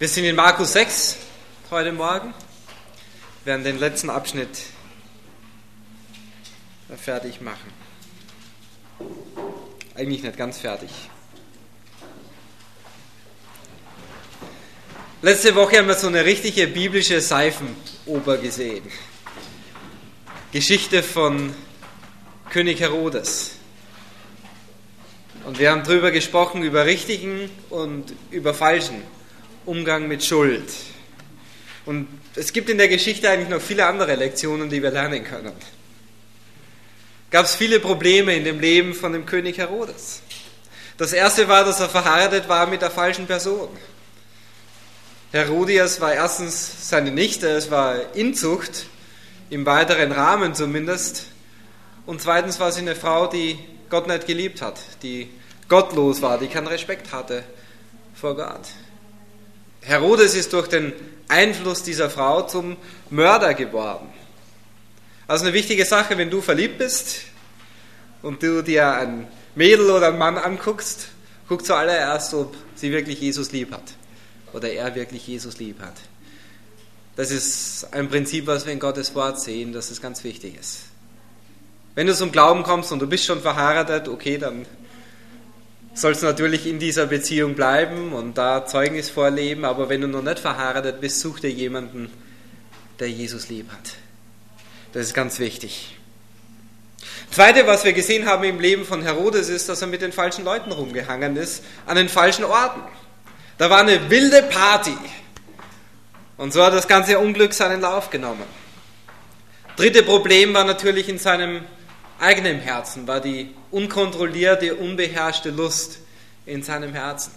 Wir sind in Markus 6 heute Morgen. Wir werden den letzten Abschnitt fertig machen. Eigentlich nicht ganz fertig. Letzte Woche haben wir so eine richtige biblische Seifenoper gesehen. Geschichte von König Herodes. Und wir haben darüber gesprochen, über richtigen und über falschen Umgang mit Schuld. Und es gibt in der Geschichte eigentlich noch viele andere Lektionen, die wir lernen können. Gab es viele Probleme in dem Leben von dem König Herodes. Das erste war, dass er verheiratet war mit der falschen Person. Herodias war erstens seine Nichte, es war Inzucht, im weiteren Rahmen zumindest. Und zweitens war sie eine Frau, die Gott nicht geliebt hat, die gottlos war, die keinen Respekt hatte vor Gott. Herodes ist durch den Einfluss dieser Frau zum Mörder geworden. Also eine wichtige Sache, wenn du verliebt bist und du dir ein Mädel oder einen Mann anguckst, guck zuallererst, ob sie wirklich Jesus lieb hat oder er wirklich Jesus lieb hat. Das ist ein Prinzip, was wir in Gottes Wort sehen, dass es ganz wichtig ist. Wenn du zum Glauben kommst und du bist schon verheiratet, okay, dann sollst du natürlich in dieser Beziehung bleiben und da Zeugnis vorleben, aber wenn du noch nicht verheiratet bist, such dir jemanden, der Jesus lieb hat. Das ist ganz wichtig. Zweite, was wir gesehen haben im Leben von Herodes, ist, dass er mit den falschen Leuten rumgehangen ist, an den falschen Orten. Da war eine wilde Party und so hat das ganze Unglück seinen Lauf genommen. Dritte Problem war natürlich in seinem eigenen Herzen, war die unkontrollierte, unbeherrschte Lust in seinem Herzen.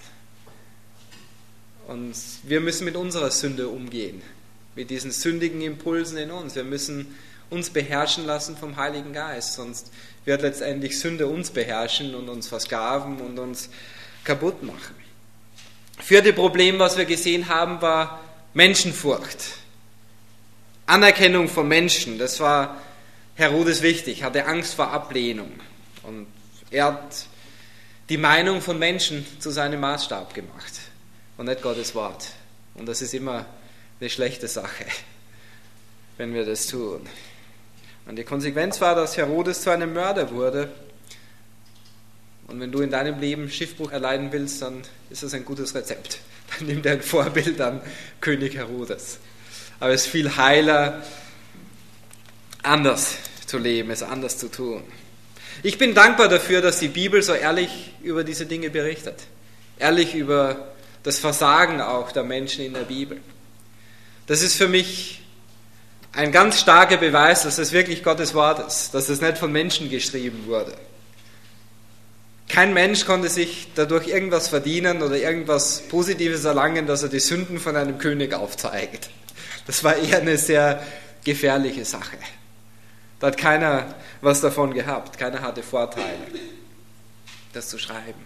Und wir müssen mit unserer Sünde umgehen, mit diesen sündigen Impulsen in uns. Wir müssen uns beherrschen lassen vom Heiligen Geist, sonst wird letztendlich Sünde uns beherrschen und uns versklaven und uns kaputt machen. Vierte Problem, was wir gesehen haben, war Menschenfurcht. Anerkennung von Menschen, das war Herodes wichtig, hatte Angst vor Ablehnung. Und er hat die Meinung von Menschen zu seinem Maßstab gemacht und nicht Gottes Wort. Und das ist immer eine schlechte Sache, wenn wir das tun. Und die Konsequenz war, dass Herodes zu einem Mörder wurde. Und wenn du in deinem Leben Schiffbruch erleiden willst, dann ist das ein gutes Rezept. Dann nimm dir ein Vorbild an König Herodes. Aber es ist viel heiler, anders zu leben, es anders zu tun. Ich bin dankbar dafür, dass die Bibel so ehrlich über diese Dinge berichtet. Ehrlich über das Versagen auch der Menschen in der Bibel. Das ist für mich ein ganz starker Beweis, dass es wirklich Gottes Wort ist, dass es nicht von Menschen geschrieben wurde. Kein Mensch konnte sich dadurch irgendwas verdienen oder irgendwas Positives erlangen, dass er die Sünden von einem König aufzeigt. Das war eher eine sehr gefährliche Sache. Da hat keiner was davon gehabt, keiner hatte Vorteile, das zu schreiben.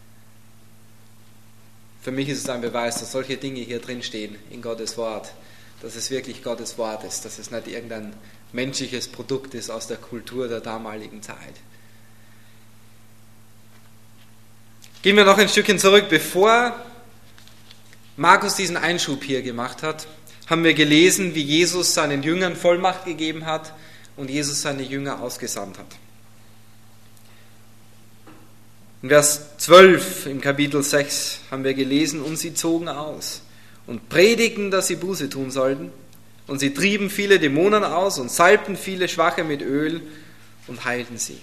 Für mich ist es ein Beweis, dass solche Dinge hier drin stehen in Gottes Wort, dass es wirklich Gottes Wort ist, dass es nicht irgendein menschliches Produkt ist aus der Kultur der damaligen Zeit. Gehen wir noch ein Stückchen zurück. Bevor Markus diesen Einschub hier gemacht hat, haben wir gelesen, wie Jesus seinen Jüngern Vollmacht gegeben hat und Jesus seine Jünger ausgesandt hat. In Vers 12 im Kapitel 6 haben wir gelesen, und sie zogen aus und predigten, dass sie Buße tun sollten, und sie trieben viele Dämonen aus und salbten viele Schwache mit Öl und heilten sie.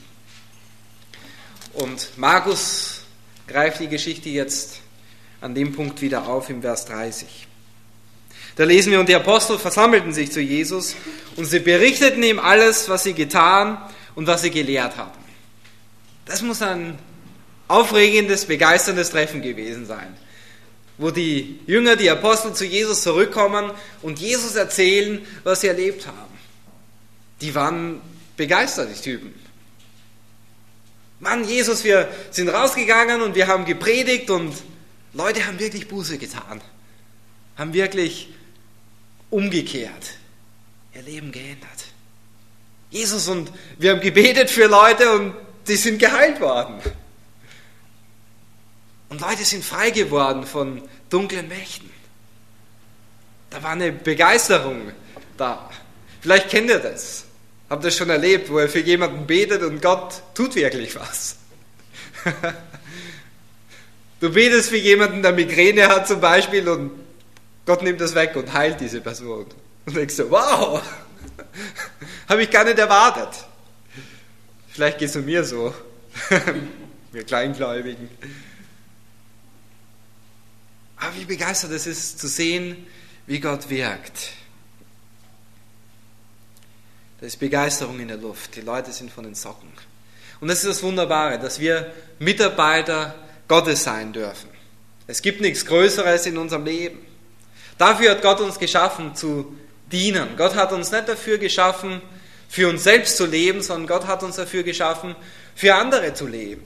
Und Markus greift die Geschichte jetzt an dem Punkt wieder auf im Vers 30. Da lesen wir, und die Apostel versammelten sich zu Jesus und sie berichteten ihm alles, was sie getan und was sie gelehrt hatten. Das muss ein aufregendes, begeisterndes Treffen gewesen sein, wo die Jünger, die Apostel zu Jesus zurückkommen und Jesus erzählen, was sie erlebt haben. Die waren begeistert, die Typen. Mann, Jesus, wir sind rausgegangen und wir haben gepredigt und Leute haben wirklich Buße getan, haben wirklich umgekehrt, ihr Leben geändert. Jesus, und wir haben gebetet für Leute und die sind geheilt worden. Und Leute sind frei geworden von dunklen Mächten. Da war eine Begeisterung da. Vielleicht kennt ihr das. Habt ihr schon erlebt, wo ihr für jemanden betet und Gott tut wirklich was. Du betest für jemanden, der Migräne hat zum Beispiel, und Gott nimmt das weg und heilt diese Person. Und denkst du, wow, habe ich gar nicht erwartet. Vielleicht geht es mir so, wir Kleingläubigen. Aber wie begeistert es ist, zu sehen, wie Gott wirkt. Da ist Begeisterung in der Luft. Die Leute sind von den Socken. Und das ist das Wunderbare, dass wir Mitarbeiter Gottes sein dürfen. Es gibt nichts Größeres in unserem Leben. Dafür hat Gott uns geschaffen, zu dienen. Gott hat uns nicht dafür geschaffen, für uns selbst zu leben, sondern Gott hat uns dafür geschaffen, für andere zu leben.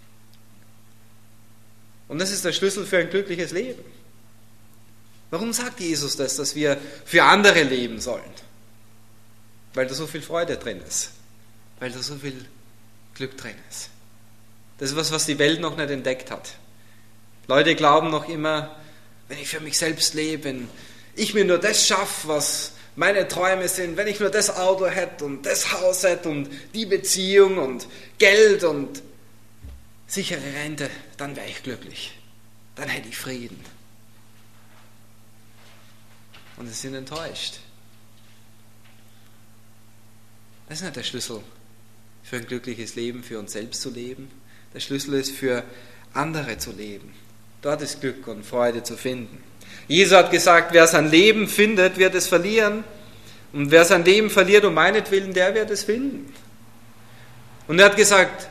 Und das ist der Schlüssel für ein glückliches Leben. Warum sagt Jesus das, dass wir für andere leben sollen? Weil da so viel Freude drin ist. Weil da so viel Glück drin ist. Das ist was die Welt noch nicht entdeckt hat. Leute glauben noch immer, wenn ich für mich selbst lebe, wenn ich mir nur das schaffe, was meine Träume sind, wenn ich nur das Auto hätte und das Haus hätte und die Beziehung und Geld und sichere Rente, dann wäre ich glücklich. Dann hätte ich Frieden. Und sie sind enttäuscht. Das ist nicht der Schlüssel für ein glückliches Leben, für uns selbst zu leben. Der Schlüssel ist, für andere zu leben. Dort ist Glück und Freude zu finden. Jesus hat gesagt, wer sein Leben findet, wird es verlieren. Und wer sein Leben verliert um meinetwillen, der wird es finden. Und er hat gesagt,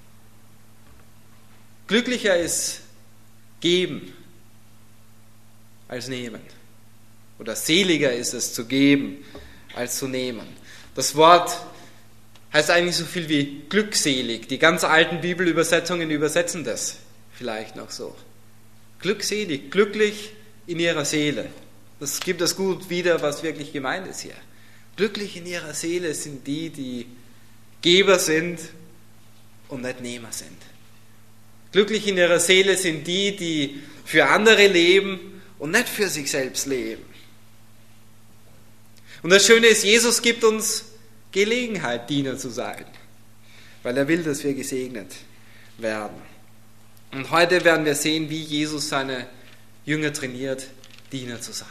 glücklicher ist geben als nehmen. Oder seliger ist es zu geben als zu nehmen. Das Wort heißt eigentlich so viel wie glückselig. Die ganz alten Bibelübersetzungen übersetzen das vielleicht noch so. Glückselig, glücklich in ihrer Seele. Das gibt das gut wieder, was wirklich gemeint ist hier. Glücklich in ihrer Seele sind die, die Geber sind und nicht Nehmer sind. Glücklich in ihrer Seele sind die, die für andere leben und nicht für sich selbst leben. Und das Schöne ist, Jesus gibt uns Gelegenheit, Diener zu sein, weil er will, dass wir gesegnet werden. Und heute werden wir sehen, wie Jesus seine Jünger trainiert, Diener zu sein.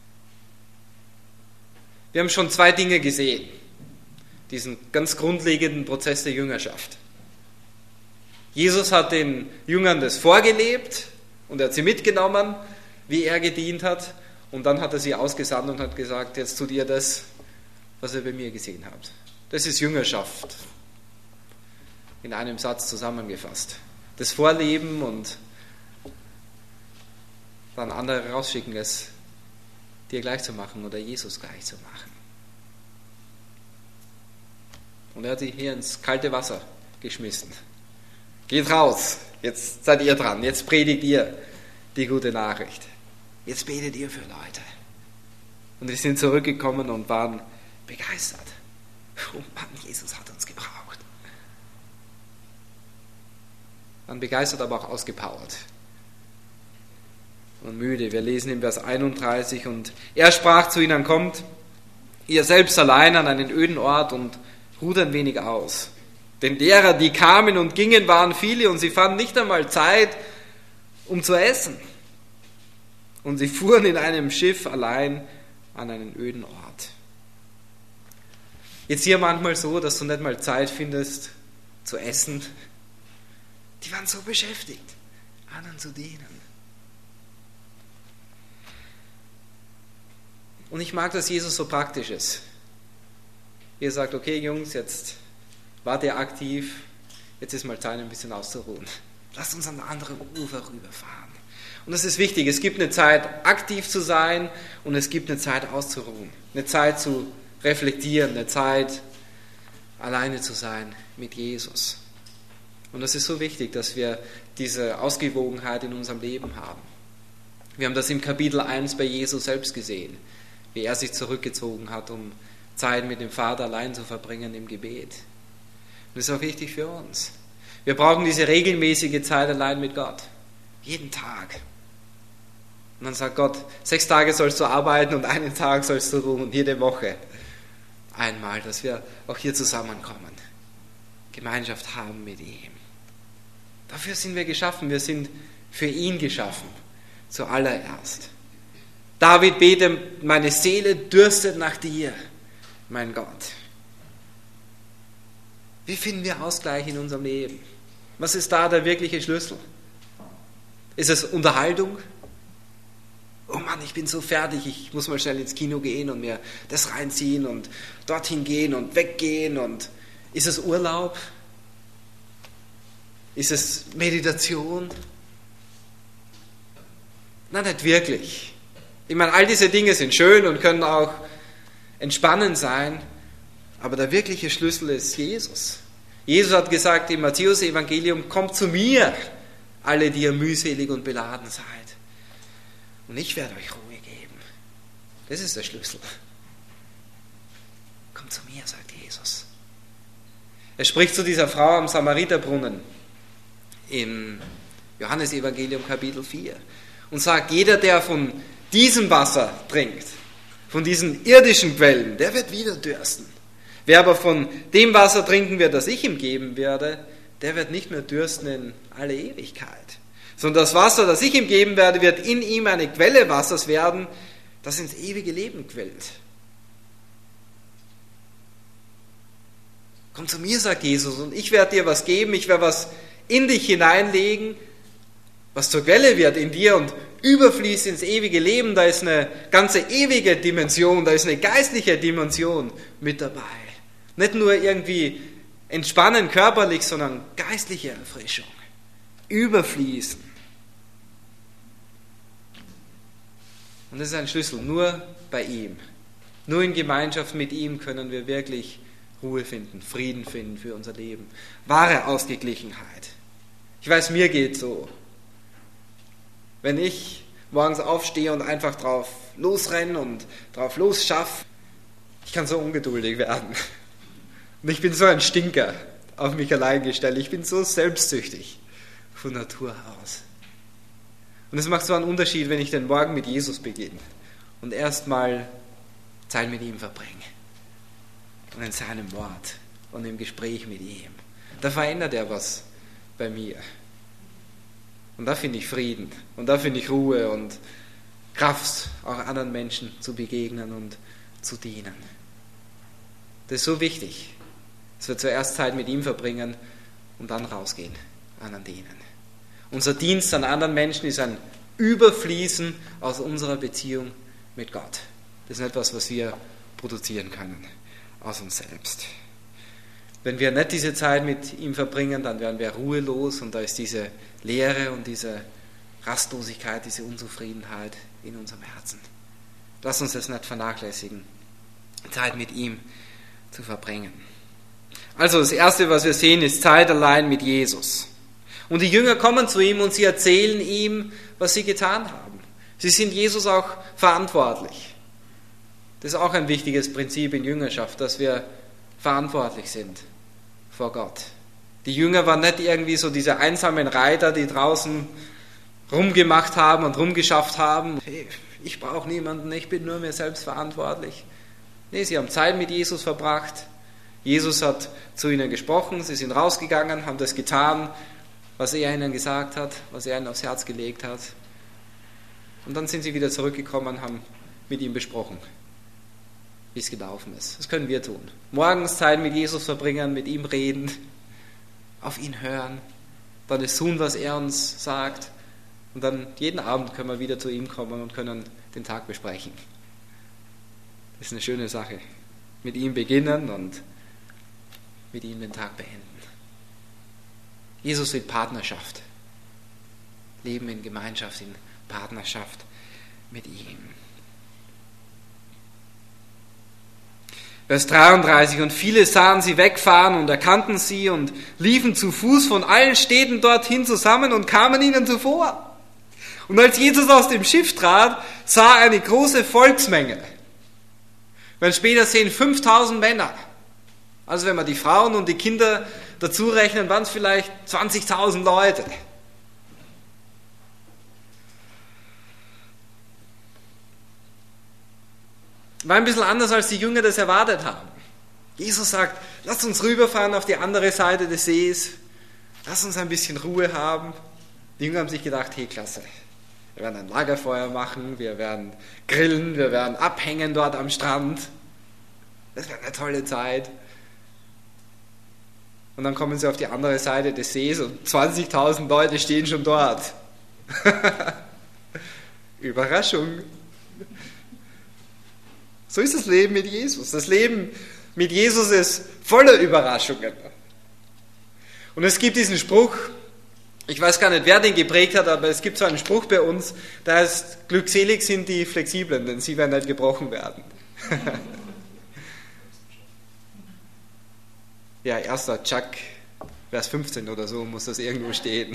Wir haben schon 2 Dinge gesehen, diesen ganz grundlegenden Prozess der Jüngerschaft. Jesus hat den Jüngern das vorgelebt und er hat sie mitgenommen, wie er gedient hat, und dann hat er sie ausgesandt und hat gesagt, jetzt tut ihr das, was ihr bei mir gesehen habt. Das ist Jüngerschaft, in einem Satz zusammengefasst. Das Vorleben und dann andere rausschicken, es dir gleich zu machen oder Jesus gleich zu machen. Und er hat sie hier ins kalte Wasser geschmissen. Geht raus, jetzt seid ihr dran, jetzt predigt ihr die gute Nachricht. Jetzt betet ihr für Leute. Und sie sind zurückgekommen und waren begeistert. Oh Mann, Jesus hat uns gebraucht. Waren begeistert, aber auch ausgepowert. Und müde. Wir lesen im Vers 31, und er sprach zu ihnen, kommt ihr selbst allein an einen öden Ort und ruht ein wenig aus. Denn derer, die kamen und gingen, waren viele und sie fanden nicht einmal Zeit, um zu essen. Und sie fuhren in einem Schiff allein an einen öden Ort. Jetzt hier manchmal so, dass du nicht mal Zeit findest zu essen. Die waren so beschäftigt, anderen zu dienen. Und ich mag, dass Jesus so praktisch ist. Er sagt, okay Jungs, jetzt wart ihr aktiv, jetzt ist mal Zeit, ein bisschen auszuruhen. Lasst uns an der anderen Ufer rüberfahren. Und das ist wichtig, es gibt eine Zeit, aktiv zu sein, und es gibt eine Zeit, auszuruhen. Eine Zeit zu reflektieren, eine Zeit, alleine zu sein mit Jesus. Und das ist so wichtig, dass wir diese Ausgewogenheit in unserem Leben haben. Wir haben das im Kapitel 1 bei Jesus selbst gesehen, wie er sich zurückgezogen hat, um Zeit mit dem Vater allein zu verbringen im Gebet. Und das ist auch wichtig für uns. Wir brauchen diese regelmäßige Zeit allein mit Gott. Jeden Tag. Und dann sagt Gott, 6 Tage sollst du arbeiten und einen Tag sollst du ruhen, jede Woche. Einmal, dass wir auch hier zusammenkommen. Gemeinschaft haben mit ihm. Dafür sind wir geschaffen. Wir sind für ihn geschaffen. Zuallererst. David betet, meine Seele dürstet nach dir, mein Gott. Wie finden wir Ausgleich in unserem Leben? Was ist da der wirkliche Schlüssel? Ist es Unterhaltung? Oh Mann, ich bin so fertig, ich muss mal schnell ins Kino gehen und mir das reinziehen und dorthin gehen und weggehen. Und ist es Urlaub? Ist es Meditation? Nein, nicht wirklich. Ich meine, all diese Dinge sind schön und können auch entspannend sein, aber der wirkliche Schlüssel ist Jesus. Jesus hat gesagt im Matthäus-Evangelium, kommt zu mir, alle, die ihr mühselig und beladen seid. Und ich werde euch Ruhe geben. Das ist der Schlüssel. Kommt zu mir, sagt Jesus. Er spricht zu dieser Frau am Samariterbrunnen im Johannes-Evangelium Kapitel 4 und sagt, jeder, der von diesem Wasser trinkt, von diesen irdischen Quellen, der wird wieder dürsten. Wer aber von dem Wasser trinken wird, das ich ihm geben werde, der wird nicht mehr dürsten in alle Ewigkeit. Sondern das Wasser, das ich ihm geben werde, wird in ihm eine Quelle Wassers werden, das ins ewige Leben quillt. Komm zu mir, sagt Jesus, und ich werde dir was geben, ich werde was in dich hineinlegen, was zur Quelle wird in dir und überfließt ins ewige Leben. Da ist eine ganze ewige Dimension, da ist eine geistliche Dimension mit dabei. Nicht nur irgendwie entspannen körperlich, sondern geistliche Erfrischung. Überfließen. Und das ist ein Schlüssel, nur bei ihm. Nur in Gemeinschaft mit ihm können wir wirklich Ruhe finden, Frieden finden für unser Leben. Wahre Ausgeglichenheit. Ich weiß, mir geht so. Wenn ich morgens aufstehe und einfach drauf losrenne und drauf losschaffe, ich kann so ungeduldig werden. Und ich bin so ein Stinker auf mich allein gestellt. Ich bin so selbstsüchtig von Natur aus. Und es macht so einen Unterschied, wenn ich den Morgen mit Jesus beginne und erstmal Zeit mit ihm verbringe. Und in seinem Wort und im Gespräch mit ihm. Da verändert er was bei mir. Und da finde ich Frieden und da finde ich Ruhe und Kraft, auch anderen Menschen zu begegnen und zu dienen. Das ist so wichtig, dass wir zuerst Zeit mit ihm verbringen und dann rausgehen, anderen dienen. Unser Dienst an anderen Menschen ist ein Überfließen aus unserer Beziehung mit Gott. Das ist nicht etwas, was wir produzieren können aus uns selbst. Wenn wir nicht diese Zeit mit ihm verbringen, dann werden wir ruhelos und da ist diese Leere und diese Rastlosigkeit, diese Unzufriedenheit in unserem Herzen. Lass uns das nicht vernachlässigen, Zeit mit ihm zu verbringen. Also das Erste, was wir sehen, ist Zeit allein mit Jesus. Und die Jünger kommen zu ihm und sie erzählen ihm, was sie getan haben. Sie sind Jesus auch verantwortlich. Das ist auch ein wichtiges Prinzip in Jüngerschaft, dass wir verantwortlich sind vor Gott. Die Jünger waren nicht irgendwie so diese einsamen Reiter, die draußen rumgemacht haben und rumgeschafft haben. Hey, ich brauche niemanden, ich bin nur mir selbst verantwortlich. Nee, sie haben Zeit mit Jesus verbracht. Jesus hat zu ihnen gesprochen, sie sind rausgegangen, haben das getan, was er ihnen gesagt hat, was er ihnen aufs Herz gelegt hat. Und dann sind sie wieder zurückgekommen und haben mit ihm besprochen, wie es gelaufen ist. Das können wir tun. Morgens Zeit mit Jesus verbringen, mit ihm reden, auf ihn hören, dann das tun, was er uns sagt. Und dann jeden Abend können wir wieder zu ihm kommen und können den Tag besprechen. Das ist eine schöne Sache. Mit ihm beginnen und mit ihm den Tag beenden. Jesus will Partnerschaft. Leben in Gemeinschaft, in Partnerschaft mit ihm. Vers 33, und viele sahen sie wegfahren und erkannten sie und liefen zu Fuß von allen Städten dorthin zusammen und kamen ihnen zuvor. Und als Jesus aus dem Schiff trat, sah er eine große Volksmenge. Wir später sehen 5000 Männer. Also wenn wir die Frauen und die Kinder dazu rechnen, waren es vielleicht 20.000 Leute. War ein bisschen anders, als die Jünger das erwartet haben. Jesus sagt, lasst uns rüberfahren auf die andere Seite des Sees. Lasst uns ein bisschen Ruhe haben. Die Jünger haben sich gedacht, hey, klasse. Wir werden ein Lagerfeuer machen, wir werden grillen, wir werden abhängen dort am Strand. Das wird eine tolle Zeit. Und dann kommen sie auf die andere Seite des Sees und 20.000 Leute stehen schon dort. Überraschung. So ist das Leben mit Jesus. Das Leben mit Jesus ist voller Überraschungen. Und es gibt diesen Spruch, ich weiß gar nicht, wer den geprägt hat, aber es gibt so einen Spruch bei uns, der heißt, glückselig sind die Flexiblen, denn sie werden nicht gebrochen werden. Ja, 1. Chuck, Vers 15 oder so muss das irgendwo stehen.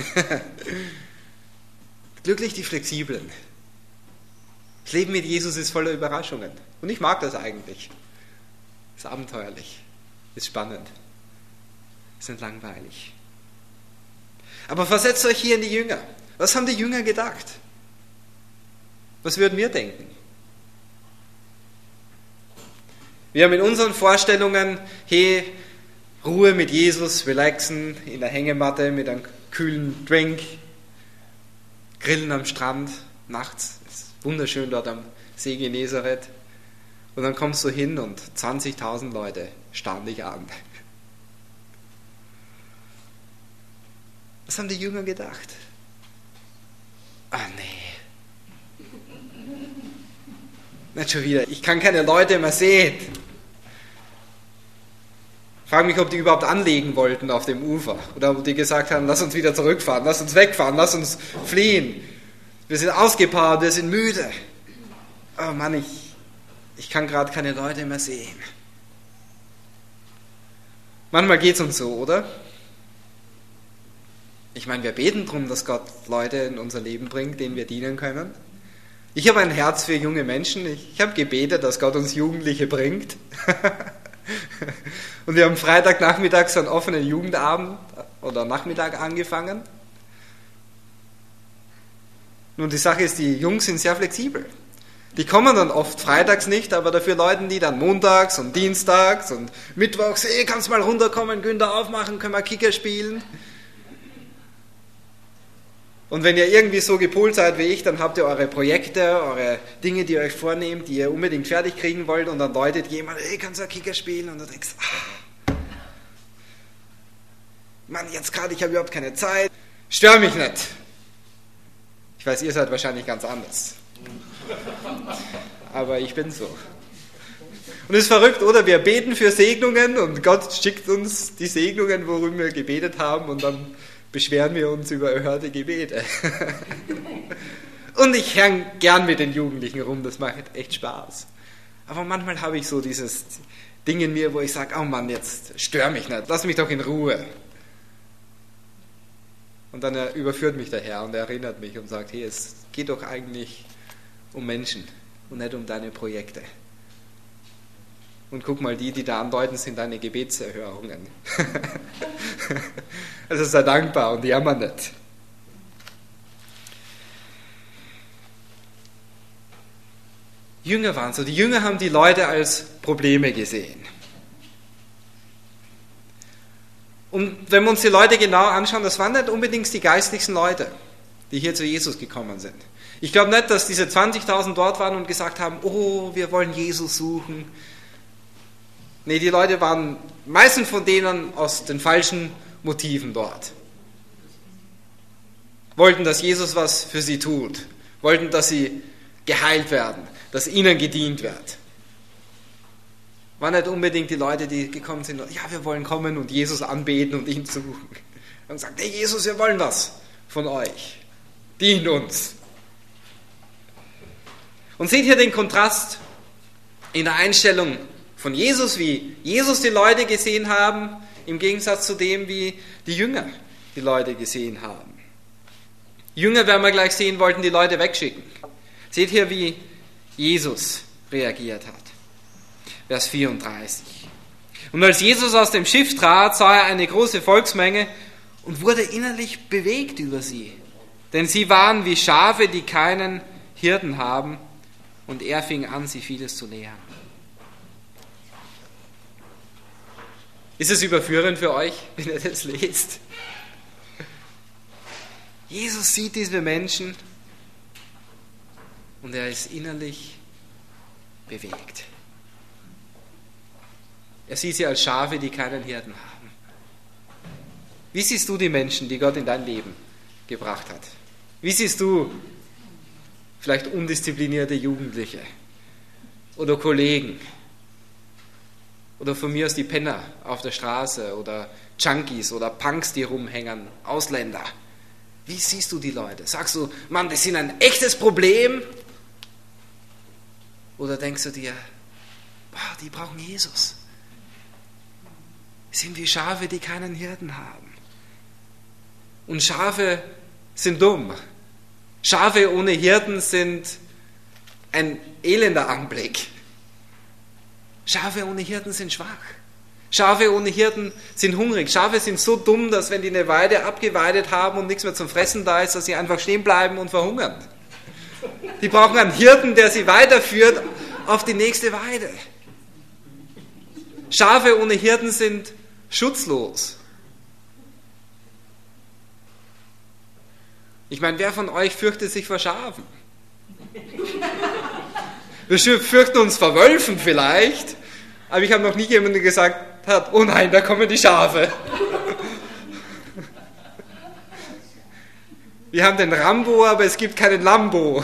Glücklich die Flexiblen. Das Leben mit Jesus ist voller Überraschungen. Und ich mag das eigentlich. Ist abenteuerlich, ist spannend, ist nicht langweilig. Aber versetzt euch hier in die Jünger. Was haben die Jünger gedacht? Was würden wir denken? Wir haben in unseren Vorstellungen, hey, Ruhe mit Jesus, relaxen in der Hängematte mit einem kühlen Drink, grillen am Strand, nachts, ist wunderschön dort am See Genezareth. Und dann kommst du hin und 20.000 Leute starren dich an. Was haben die Jünger gedacht? Ah nee. Nicht schon wieder, ich kann keine Leute mehr sehen. Ich frage mich, ob die überhaupt anlegen wollten auf dem Ufer. Oder ob die gesagt haben, lass uns wieder zurückfahren, lass uns wegfahren, lass uns fliehen. Wir sind ausgepowert, wir sind müde. Oh Mann, ich kann gerade keine Leute mehr sehen. Manchmal geht es uns so, oder? Ich meine, wir beten darum, dass Gott Leute in unser Leben bringt, denen wir dienen können. Ich habe ein Herz für junge Menschen. Ich habe gebetet, dass Gott uns Jugendliche bringt. Und wir haben Freitagnachmittag so einen offenen Jugendabend oder Nachmittag angefangen. Nun, die Sache ist, die Jungs sind sehr flexibel. Die kommen dann oft freitags nicht, aber dafür läuten die dann montags und dienstags und mittwochs, hey, kannst mal runterkommen, Günther aufmachen, können wir Kicker spielen. Und wenn ihr irgendwie so gepolt seid wie ich, dann habt ihr eure Projekte, eure Dinge, die ihr euch vornehmt, die ihr unbedingt fertig kriegen wollt und dann läutet jemand, hey, kannst du Kicker spielen? Und du denkst, Mann, jetzt gerade, ich habe überhaupt keine Zeit, stör mich nicht. Ich weiß, ihr seid wahrscheinlich ganz anders. Aber ich bin so. Und es ist verrückt, oder? Wir beten für Segnungen und Gott schickt uns die Segnungen, worüber wir gebetet haben und dann beschweren wir uns über erhörte Gebete. Und ich hänge gern mit den Jugendlichen rum, das macht echt Spaß. Aber manchmal habe ich so dieses Ding in mir, wo ich sage, oh Mann, jetzt stör mich nicht, lass mich doch in Ruhe. Und dann überführt mich der Herr und er erinnert mich und sagt, hey, es geht doch eigentlich um Menschen und nicht um deine Projekte. Und guck mal, die da andeuten, sind deine Gebetserhörungen. Also sei dankbar und jammer nicht. Jünger waren so. Die Jünger haben die Leute als Probleme gesehen. Und wenn wir uns die Leute genau anschauen, das waren nicht unbedingt die geistlichsten Leute, die hier zu Jesus gekommen sind. Ich glaube nicht, dass diese 20.000 dort waren und gesagt haben, oh, wir wollen Jesus suchen. Nee, die Leute waren meistens von denen aus den falschen Motiven dort. Wollten, dass Jesus was für sie tut. Wollten, dass sie geheilt werden, dass ihnen gedient wird. Waren nicht unbedingt die Leute, die gekommen sind, ja, wir wollen kommen und Jesus anbeten und ihn suchen. Und sagt, hey Jesus, wir wollen was von euch. Dient uns. Und seht hier den Kontrast in der Einstellung von Jesus, wie Jesus die Leute gesehen haben, im Gegensatz zu dem, wie die Jünger die Leute gesehen haben. Die Jünger, werden wir gleich sehen, wollten die Leute wegschicken. Seht hier, wie Jesus reagiert hat. Vers 34. Und als Jesus aus dem Schiff trat, sah er eine große Volksmenge und wurde innerlich bewegt über sie. Denn sie waren wie Schafe, die keinen Hirten haben. und er fing an, sie vieles zu lehren. Ist es überführend für euch, wenn ihr das lest? Jesus sieht diese Menschen und er ist innerlich bewegt. Er sieht sie als Schafe, die keinen Hirten haben. Wie siehst du die Menschen, die Gott in dein Leben gebracht hat? Wie siehst du vielleicht undisziplinierte Jugendliche oder Kollegen oder von mir aus die Penner auf der Straße oder Junkies oder Punks, die rumhängen, Ausländer? Wie siehst du die Leute? Sagst du, Mann, die sind ein echtes Problem? Oder denkst du dir, boah, die brauchen Jesus? Die sind wie Schafe, die keinen Hirten haben. Und Schafe sind dumm. Schafe ohne Hirten sind ein elender Anblick. Schafe ohne Hirten sind schwach. Schafe ohne Hirten sind hungrig. Schafe sind so dumm, dass wenn die eine Weide abgeweidet haben und nichts mehr zum Fressen da ist, dass sie einfach stehen bleiben und verhungern. Die brauchen einen Hirten, der sie weiterführt auf die nächste Weide. Schafe ohne Hirten sind schutzlos. Ich meine, wer von euch fürchtet sich vor Schafen? Wir fürchten uns vor Wölfen vielleicht, aber ich habe noch nie jemanden gesagt hat, oh nein, da kommen die Schafe. Wir haben den Rambo, aber es gibt keinen Lambo.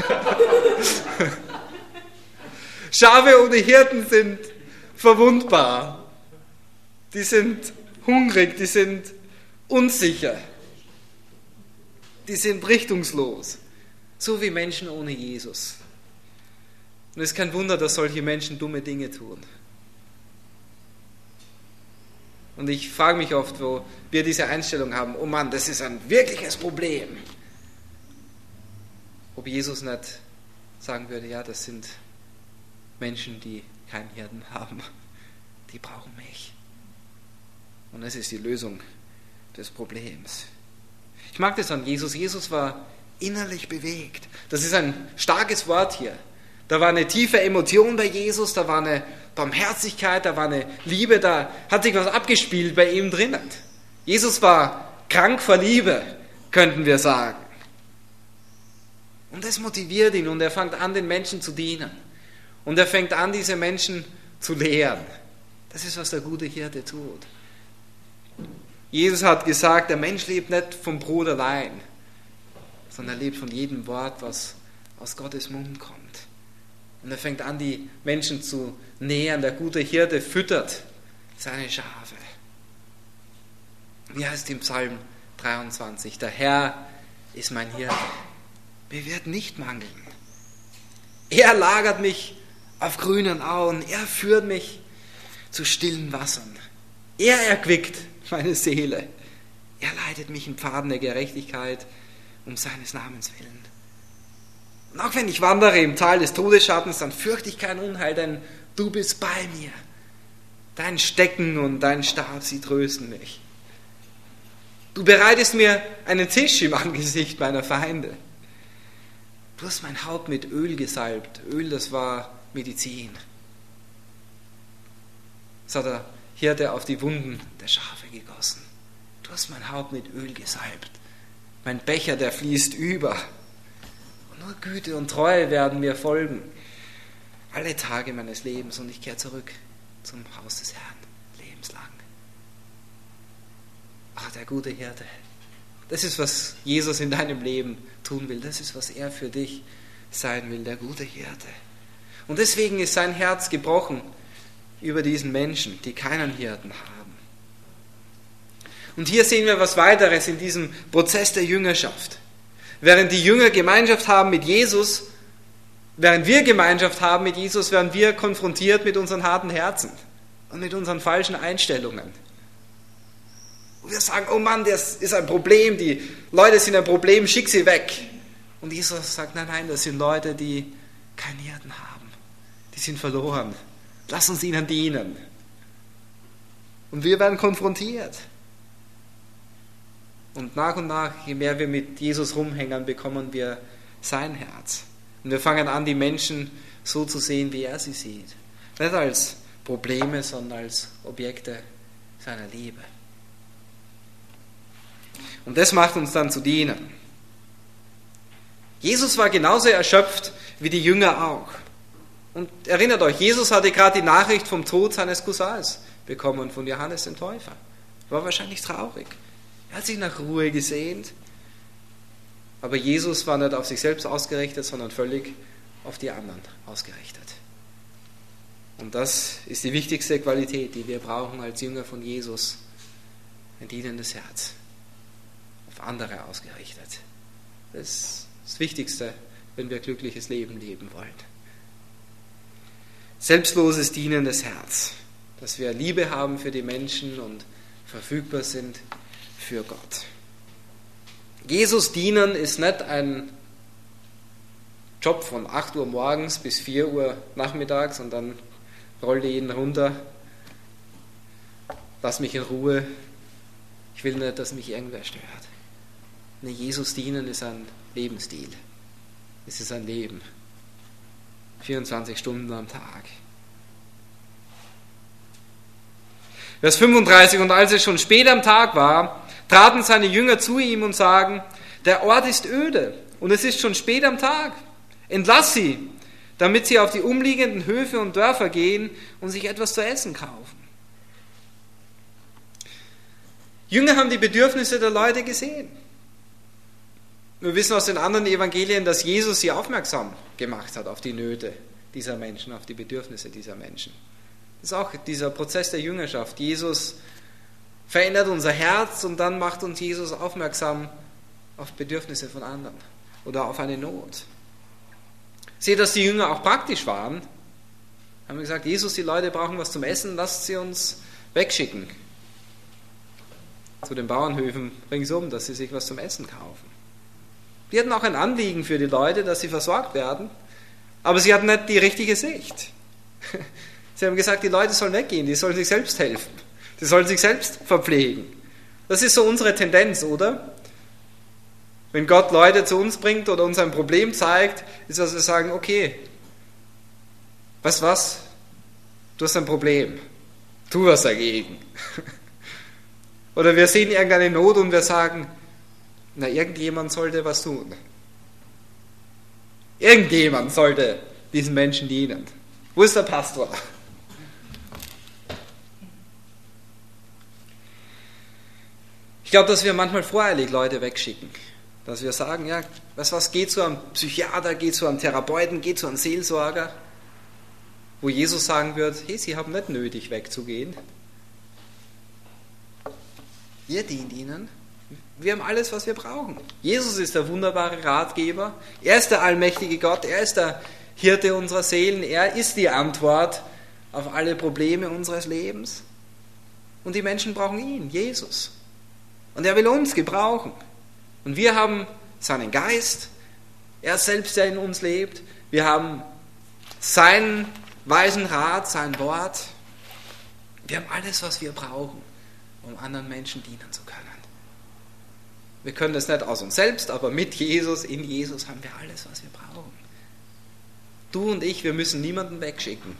Schafe ohne Hirten sind verwundbar. Die sind hungrig, die sind unsicher. Die sind richtungslos. So wie Menschen ohne Jesus. Und es ist kein Wunder, dass solche Menschen dumme Dinge tun. Und ich frage mich oft, wo wir diese Einstellung haben, oh Mann, das ist ein wirkliches Problem. Ob Jesus nicht sagen würde, ja, das sind Menschen, die keinen Hirten haben. Die brauchen mich. Und das ist die Lösung des Problems. Ich mag das an Jesus. Jesus war innerlich bewegt. Das ist ein starkes Wort hier. Da war eine tiefe Emotion bei Jesus, da war eine Barmherzigkeit, da war eine Liebe, da hat sich was abgespielt bei ihm drinnen. Jesus war krank vor Liebe, könnten wir sagen. Und das motiviert ihn und er fängt an, den Menschen zu dienen. Und er fängt an, diese Menschen zu lehren. Das ist, was der gute Hirte tut. Jesus hat gesagt, der Mensch lebt nicht vom Brot allein, sondern er lebt von jedem Wort, was aus Gottes Mund kommt. Und er fängt an, die Menschen zu nähern. Der gute Hirte füttert seine Schafe. Wie heißt im Psalm 23? Der Herr ist mein Hirte. Mir wird nicht mangeln. Er lagert mich auf grünen Auen. Er führt mich zu stillen Wassern. Er erquickt meine Seele. Er leitet mich in Pfaden der Gerechtigkeit um seines Namens willen. Und auch wenn ich wandere im Tal des Todesschattens, dann fürchte ich kein Unheil, denn du bist bei mir. Dein Stecken und dein Stab, sie trösten mich. Du bereitest mir einen Tisch im Angesicht meiner Feinde. Du hast mein Haupt mit Öl gesalbt. Öl, das war Medizin. Das hat der Hirte auf die Wunden der Schafe gegossen. Du hast mein Haupt mit Öl gesalbt. Mein Becher, der fließt über. Und nur Güte und Treue werden mir folgen. Alle Tage meines Lebens und ich kehre zurück zum Haus des Herrn, lebenslang. Ach, der gute Hirte. Das ist, was Jesus in deinem Leben tun will. Das ist, was er für dich sein will, der gute Hirte. Und deswegen ist sein Herz gebrochen über diesen Menschen, die keinen Hirten haben. Und hier sehen wir was weiteres in diesem Prozess der Jüngerschaft. Während die Jünger Gemeinschaft haben mit Jesus, während wir Gemeinschaft haben mit Jesus, werden wir konfrontiert mit unseren harten Herzen und mit unseren falschen Einstellungen. Und wir sagen, oh Mann, das ist ein Problem, die Leute sind ein Problem, schick sie weg. Und Jesus sagt, nein, das sind Leute, die keinen Hirten haben. Die sind verloren. Lass uns ihnen dienen. Und wir werden konfrontiert. Und nach, je mehr wir mit Jesus rumhängen, bekommen wir sein Herz. Und wir fangen an, die Menschen so zu sehen, wie er sie sieht. Nicht als Probleme, sondern als Objekte seiner Liebe. Und das macht uns dann zu Dienern. Jesus war genauso erschöpft wie die Jünger auch. Und erinnert euch, Jesus hatte gerade die Nachricht vom Tod seines Cousins bekommen, von Johannes dem Täufer. War wahrscheinlich traurig. Er hat sich nach Ruhe gesehnt. Aber Jesus war nicht auf sich selbst ausgerichtet, sondern völlig auf die anderen ausgerichtet. Und das ist die wichtigste Qualität, die wir brauchen als Jünger von Jesus. Ein dienendes Herz. Auf andere ausgerichtet. Das ist das Wichtigste, wenn wir glückliches Leben leben wollen. Selbstloses, dienendes Herz. Dass wir Liebe haben für die Menschen und verfügbar sind für Gott. Jesus dienen ist nicht ein Job von 8 Uhr morgens bis 4 Uhr nachmittags und dann rollt jeden runter. Lass mich in Ruhe. Ich will nicht, dass mich irgendwer stört. Nee, Jesus dienen ist ein Lebensstil. Es ist ein Leben. 24 Stunden am Tag. Vers 35, und als es schon spät am Tag war, traten seine Jünger zu ihm und sagen, der Ort ist öde und es ist schon spät am Tag. Entlass sie, damit sie auf die umliegenden Höfe und Dörfer gehen und sich etwas zu essen kaufen. Jünger haben die Bedürfnisse der Leute gesehen. Wir wissen aus den anderen Evangelien, dass Jesus sie aufmerksam gemacht hat auf die Nöte dieser Menschen, auf die Bedürfnisse dieser Menschen. Das ist auch dieser Prozess der Jüngerschaft. Jesus verändert unser Herz und dann macht uns Jesus aufmerksam auf Bedürfnisse von anderen oder auf eine Not. Seht, dass die Jünger auch praktisch waren. Haben gesagt, Jesus, die Leute brauchen was zum Essen, lasst sie uns wegschicken. Zu den Bauernhöfen ringsum, dass sie sich was zum Essen kaufen. Die hatten auch ein Anliegen für die Leute, dass sie versorgt werden, aber sie hatten nicht die richtige Sicht. Sie haben gesagt, die Leute sollen weggehen, die sollen sich selbst helfen, die sollen sich selbst verpflegen. Das ist so unsere Tendenz, oder? Wenn Gott Leute zu uns bringt oder uns ein Problem zeigt, ist, dass wir sagen, okay, weißt du was? Du hast ein Problem, tu was dagegen. Oder wir sehen irgendeine Not und wir sagen, na, irgendjemand sollte was tun. Irgendjemand sollte diesen Menschen dienen. Wo ist der Pastor? Ich glaube, dass wir manchmal voreilig Leute wegschicken. Dass wir sagen, ja, weißt du was, geh zu einem Psychiater, geh zu einem Therapeuten, geh zu einem Seelsorger, wo Jesus sagen wird, hey, sie haben nicht nötig wegzugehen. Ihr dient ihnen. Wir haben alles, was wir brauchen. Jesus ist der wunderbare Ratgeber. Er ist der allmächtige Gott. Er ist der Hirte unserer Seelen. Er ist die Antwort auf alle Probleme unseres Lebens. Und die Menschen brauchen ihn, Jesus. Und er will uns gebrauchen. Und wir haben seinen Geist. Er selbst, der in uns lebt. Wir haben seinen weisen Rat, sein Wort. Wir haben alles, was wir brauchen, um anderen Menschen dienen zu können. Wir können das nicht aus uns selbst, aber mit Jesus, in Jesus haben wir alles, was wir brauchen. Du und ich, wir müssen niemanden wegschicken.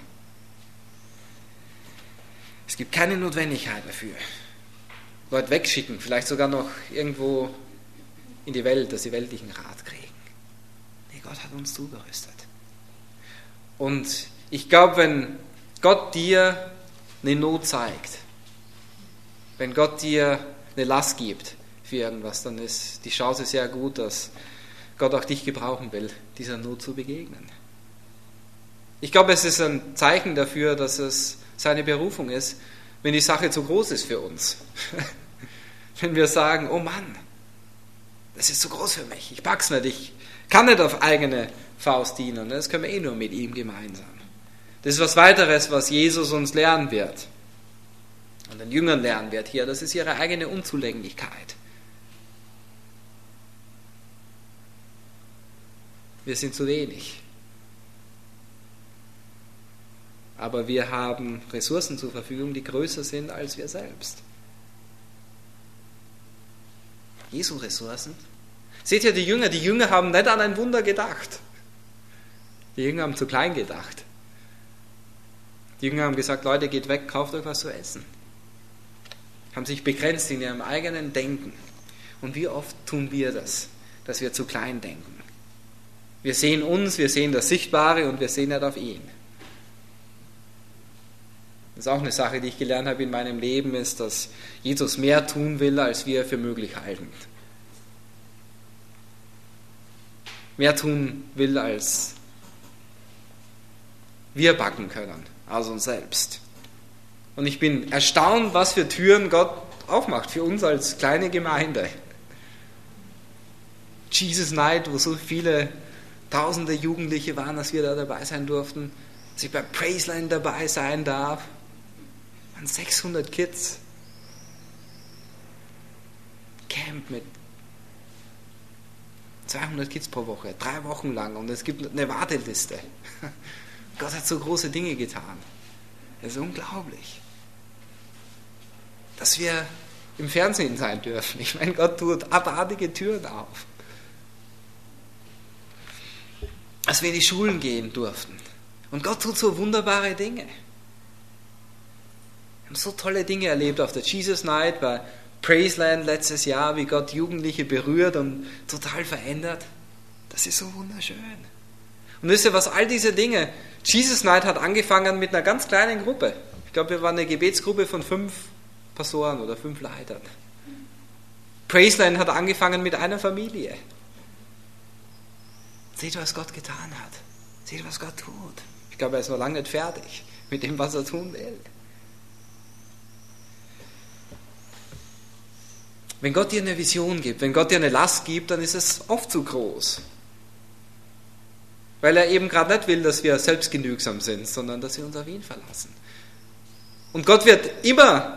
Es gibt keine Notwendigkeit dafür. Leute wegschicken, vielleicht sogar noch irgendwo in die Welt, dass sie weltlichen Rat kriegen. Nee, Gott hat uns zugerüstet. Und ich glaube, wenn Gott dir eine Not zeigt, wenn Gott dir eine Last gibt für irgendwas, dann ist die Chance sehr gut, dass Gott auch dich gebrauchen will, dieser Not zu begegnen. Ich glaube, es ist ein Zeichen dafür, dass es seine Berufung ist, wenn die Sache zu groß ist für uns. Wenn wir sagen, oh Mann, das ist zu groß für mich, ich pack's nicht, ich kann nicht auf eigene Faust dienen, das können wir eh nur mit ihm gemeinsam. Das ist was weiteres, was Jesus uns lernen wird und den Jüngern lernen wird hier, das ist ihre eigene Unzulänglichkeit. Wir sind zu wenig. Aber wir haben Ressourcen zur Verfügung, die größer sind als wir selbst. Jesu Ressourcen. Seht ihr, die Jünger haben nicht an ein Wunder gedacht. Die Jünger haben zu klein gedacht. Die Jünger haben gesagt, Leute, geht weg, kauft euch was zu essen. Haben sich begrenzt in ihrem eigenen Denken. Und wie oft tun wir das, dass wir zu klein denken? Wir sehen uns, wir sehen das Sichtbare und wir sehen nicht auf ihn. Das ist auch eine Sache, die ich gelernt habe in meinem Leben, ist, dass Jesus mehr tun will, als wir für möglich halten. Mehr tun will, als wir backen können, aus uns selbst. Und ich bin erstaunt, was für Türen Gott aufmacht für uns als kleine Gemeinde. Jesus Night, wo so viele tausende Jugendliche waren, dass wir da dabei sein durften, dass ich bei Praiseline dabei sein darf. An 600 Kids. Camp mit 200 Kids pro Woche, 3 Wochen lang, und es gibt eine Warteliste. Gott hat so große Dinge getan. Das ist unglaublich. Dass wir im Fernsehen sein dürfen. Ich meine, Gott tut abartige Türen auf. Dass wir in die Schulen gehen durften. Und Gott tut so wunderbare Dinge. Wir haben so tolle Dinge erlebt auf der Jesus Night, bei Praiseland letztes Jahr, wie Gott Jugendliche berührt und total verändert. Das ist so wunderschön. Und wisst ihr was, all diese Dinge, Jesus Night hat angefangen mit einer ganz kleinen Gruppe. Ich glaube, wir waren eine Gebetsgruppe von 5 Pastoren oder 5 Leitern. Praiseland hat angefangen mit einer Familie. Seht, was Gott getan hat. Seht, was Gott tut. Ich glaube, er ist noch lange nicht fertig mit dem, was er tun will. Wenn Gott dir eine Vision gibt, wenn Gott dir eine Last gibt, dann ist es oft zu groß. Weil er eben gerade nicht will, dass wir selbstgenügsam sind, sondern dass wir uns auf ihn verlassen. Und Gott wird immer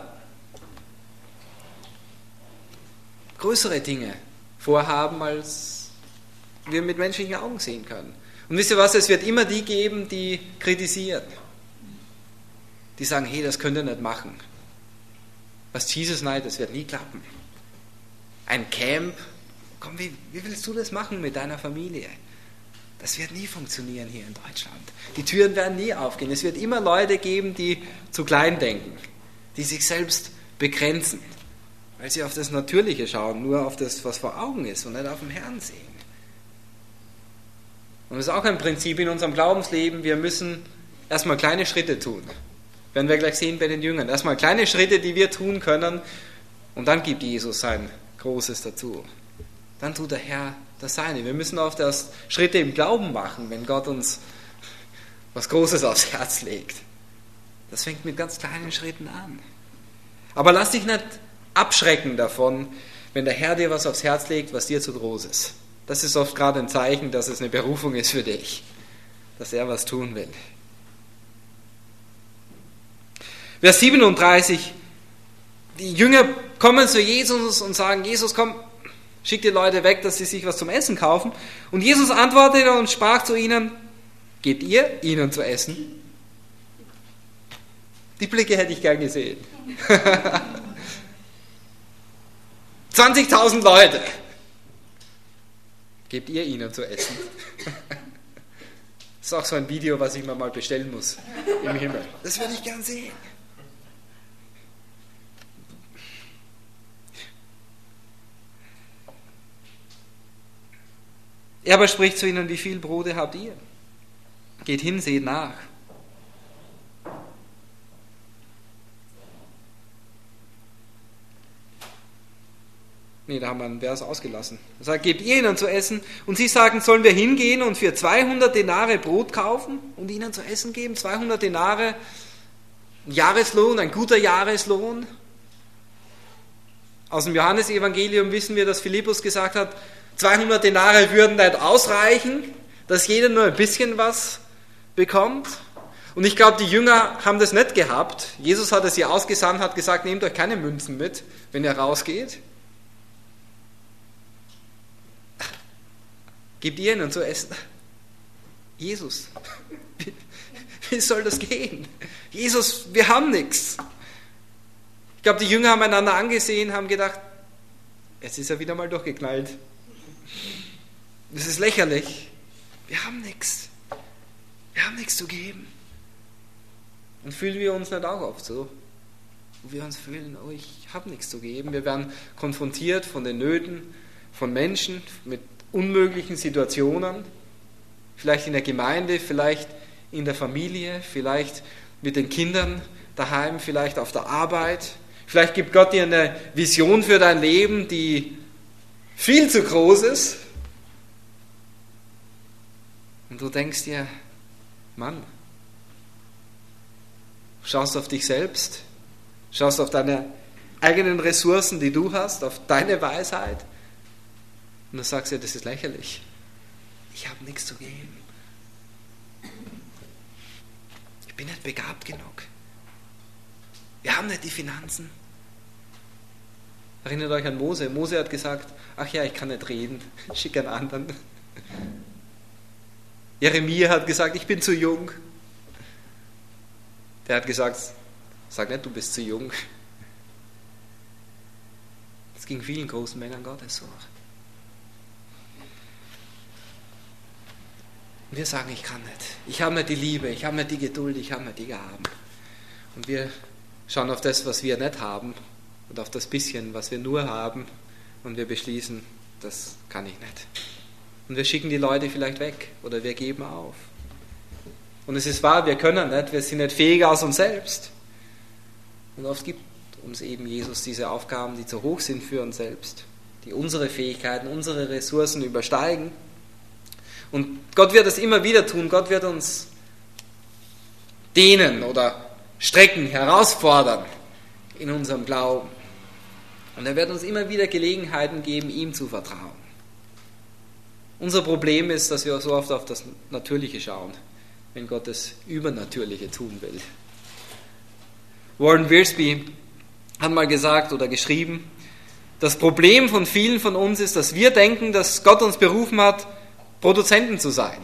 größere Dinge vorhaben, als wir mit menschlichen Augen sehen können. Und wisst ihr was, es wird immer die geben, die kritisieren. Die sagen, hey, das könnt ihr nicht machen. Was Jesus Night, das wird nie klappen. Ein Camp, komm, wie willst du das machen mit deiner Familie? Das wird nie funktionieren hier in Deutschland. Die Türen werden nie aufgehen. Es wird immer Leute geben, die zu klein denken, die sich selbst begrenzen, weil sie auf das Natürliche schauen, nur auf das, was vor Augen ist und nicht auf den Herrn sehen. Und das ist auch ein Prinzip in unserem Glaubensleben. Wir müssen erstmal kleine Schritte tun. Werden wir gleich sehen bei den Jüngern. Erstmal kleine Schritte, die wir tun können, und dann gibt Jesus sein Großes dazu. Dann tut der Herr das Seine. Wir müssen auf das Schritte im Glauben machen, wenn Gott uns was Großes aufs Herz legt. Das fängt mit ganz kleinen Schritten an. Aber lass dich nicht abschrecken davon, wenn der Herr dir was aufs Herz legt, was dir zu groß ist. Das ist oft gerade ein Zeichen, dass es eine Berufung ist für dich, dass er was tun will. Vers 37, die Jünger kommen zu Jesus und sagen, Jesus, komm, schick die Leute weg, dass sie sich was zum Essen kaufen. Und Jesus antwortete und sprach zu ihnen, gebt ihr ihnen zu essen? Die Blicke hätte ich gern gesehen. 20.000 Leute. Gebt ihr ihnen zu essen? Das ist auch so ein Video, was ich mir mal bestellen muss im Himmel. Das würde ich gern sehen. Er aber spricht zu ihnen, wie viel Brote habt ihr? Geht hin, seht nach. Da haben wir einen Vers ausgelassen. Er sagt, gebt ihr ihnen zu essen? Und sie sagen, sollen wir hingehen und für 200 Denare Brot kaufen und ihnen zu essen geben? 200 Denare, ein Jahreslohn, ein guter Jahreslohn. Aus dem Johannesevangelium wissen wir, dass Philippus gesagt hat, 200 Denare würden nicht ausreichen, dass jeder nur ein bisschen was bekommt. Und ich glaube, die Jünger haben das nicht gehabt. Jesus hat es ihr ausgesandt, hat gesagt, nehmt euch keine Münzen mit, wenn ihr rausgeht. Gebt ihr ihnen zu essen. Jesus, wie soll das gehen? Jesus, wir haben nichts. Ich glaube, die Jünger haben einander angesehen, haben gedacht, jetzt ist er wieder mal durchgeknallt. Das ist lächerlich. Wir haben nichts. Wir haben nichts zu geben. Und fühlen wir uns nicht auch oft so? Wo wir uns fühlen, oh, ich habe nichts zu geben. Wir werden konfrontiert von den Nöten von Menschen, mit unmöglichen Situationen. Vielleicht in der Gemeinde, vielleicht in der Familie, vielleicht mit den Kindern daheim, vielleicht auf der Arbeit. Vielleicht gibt Gott dir eine Vision für dein Leben, die viel zu groß ist. Und du denkst dir, Mann, schaust auf dich selbst, schaust auf deine eigenen Ressourcen, die du hast, auf deine Weisheit und du sagst dir, das ist lächerlich. Ich habe nichts zu geben. Ich bin nicht begabt genug. Wir haben nicht die Finanzen. Erinnert euch an Mose. Mose hat gesagt, ach ja, ich kann nicht reden, schick einen anderen. Jeremia hat gesagt, ich bin zu jung. Der hat gesagt, sag nicht, du bist zu jung. Es ging vielen großen Männern Gottes so. Und wir sagen, ich kann nicht. Ich habe nicht die Liebe, ich habe nicht die Geduld, ich habe nicht die Gaben. Und wir schauen auf das, was wir nicht haben und auf das bisschen, was wir nur haben und wir beschließen, das kann ich nicht. Und wir schicken die Leute vielleicht weg oder wir geben auf. Und es ist wahr, wir können nicht, wir sind nicht fähig aus uns selbst. Und oft gibt uns eben Jesus diese Aufgaben, die zu hoch sind für uns selbst, die unsere Fähigkeiten, unsere Ressourcen übersteigen. Und Gott wird es immer wieder tun, Gott wird uns dehnen oder strecken, herausfordern in unserem Glauben. Und er wird uns immer wieder Gelegenheiten geben, ihm zu vertrauen. Unser Problem ist, dass wir so oft auf das Natürliche schauen, wenn Gott das Übernatürliche tun will. Warren Wiersbe hat mal gesagt oder geschrieben, das Problem von vielen von uns ist, dass wir denken, dass Gott uns berufen hat, Produzenten zu sein.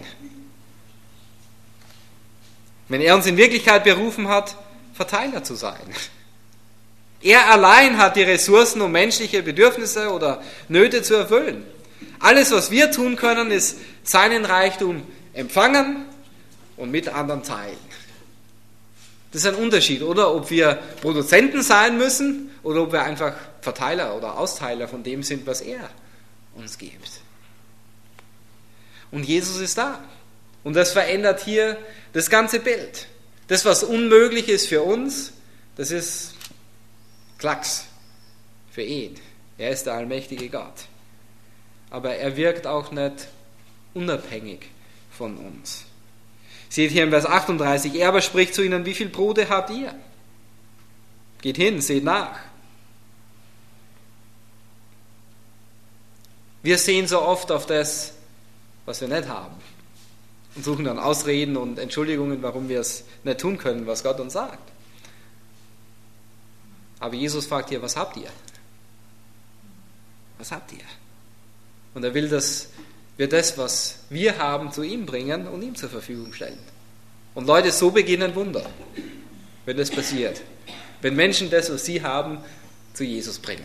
Wenn er uns in Wirklichkeit berufen hat, Verteiler zu sein. Er allein hat die Ressourcen, um menschliche Bedürfnisse oder Nöte zu erfüllen. Alles, was wir tun können, ist seinen Reichtum empfangen und mit anderen teilen. Das ist ein Unterschied, oder? Ob wir Produzenten sein müssen oder ob wir einfach Verteiler oder Austeiler von dem sind, was er uns gibt. Und Jesus ist da. Und das verändert hier das ganze Bild. Das, was unmöglich ist für uns, das ist Klacks für ihn. Er ist der allmächtige Gott. Aber er wirkt auch nicht unabhängig von uns. Seht hier im Vers 38, er aber spricht zu ihnen, wie viel Brote habt ihr? Geht hin, seht nach. Wir sehen so oft auf das, was wir nicht haben und suchen dann Ausreden und Entschuldigungen, warum wir es nicht tun können, was Gott uns sagt. Aber Jesus fragt hier, was habt ihr? Was habt ihr? Und er will, dass wir das, was wir haben, zu ihm bringen und ihm zur Verfügung stellen. Und Leute, so beginnen Wunder, wenn das passiert. Wenn Menschen das, was sie haben, zu Jesus bringen.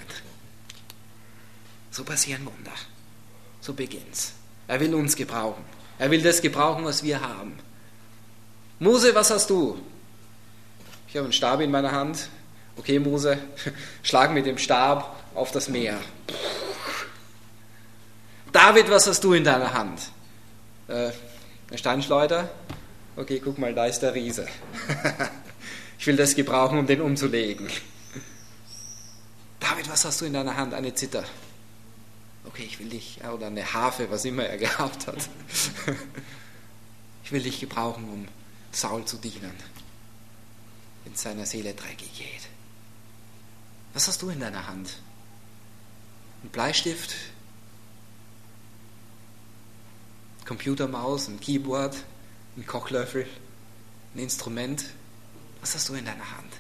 So passieren Wunder. So beginnt's. Er will uns gebrauchen. Er will das gebrauchen, was wir haben. Mose, was hast du? Ich habe einen Stab in meiner Hand. Okay, Mose, schlag mit dem Stab auf das Meer. David, was hast du in deiner Hand? Eine Steinschleuder? Okay, guck mal, da ist der Riese. Ich will das gebrauchen, um den umzulegen. David, was hast du in deiner Hand? Eine Zither. Okay, ich will dich, oder eine Harfe, was immer er gehabt hat. Ich will dich gebrauchen, um Saul zu dienen, wenn es seiner Seele dreckig geht. Was hast du in deiner Hand? Ein Bleistift? Computermaus, ein Keyboard, ein Kochlöffel, ein Instrument. Was hast du in deiner Hand?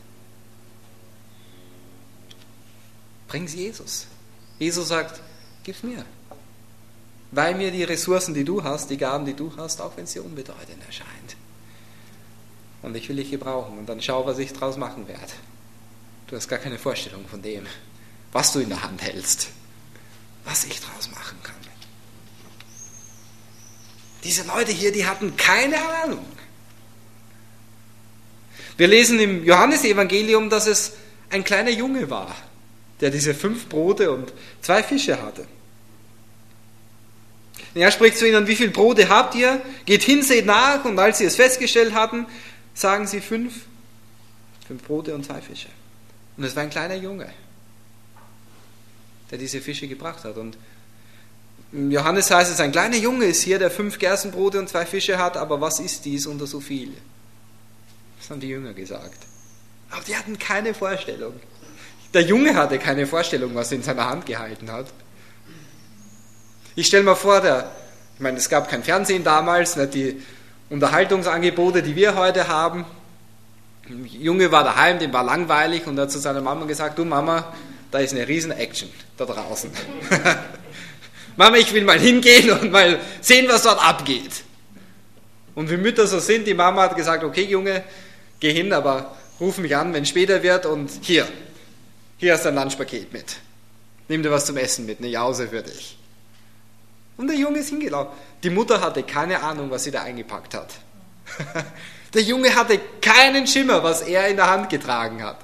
Bring's Jesus. Jesus sagt, gib's mir. Weil mir die Ressourcen, die du hast, die Gaben, die du hast, auch wenn es dir unbedeutend erscheint. Und ich will dich gebrauchen und dann schau, was ich draus machen werde. Du hast gar keine Vorstellung von dem, was du in der Hand hältst, was ich draus machen kann. Diese Leute hier, die hatten keine Ahnung. Wir lesen im Johannesevangelium, dass es ein kleiner Junge war, der diese 5 Brote und 2 Fische hatte. Und er spricht zu ihnen: Wie viele Brote habt ihr? Geht hin, seht nach. Und als sie es festgestellt hatten, sagen sie 5 Brote und 2 Fische. Und es war ein kleiner Junge, der diese Fische gebracht hat. Und im Johannes heißt es, ein kleiner Junge ist hier, der 5 Gerstenbrote und 2 Fische hat, aber was ist dies unter so viel? Das haben die Jünger gesagt. Aber die hatten keine Vorstellung. Der Junge hatte keine Vorstellung, was er in seiner Hand gehalten hat. Ich stelle mir vor, es gab kein Fernsehen damals, nicht die Unterhaltungsangebote, die wir heute haben. Ein Junge war daheim, dem war langweilig und er hat zu seiner Mama gesagt: Du Mama, da ist eine riesen Action da draußen. Mama, ich will mal hingehen und mal sehen, was dort abgeht. Und wie Mütter so sind, die Mama hat gesagt: Okay Junge, geh hin, aber ruf mich an, wenn es später wird, und hier hast du ein Lunchpaket mit. Nimm dir was zum Essen mit, eine Jause für dich. Und der Junge ist hingelaufen. Die Mutter hatte keine Ahnung, was sie da eingepackt hat. Der Junge hatte keinen Schimmer, was er in der Hand getragen hat.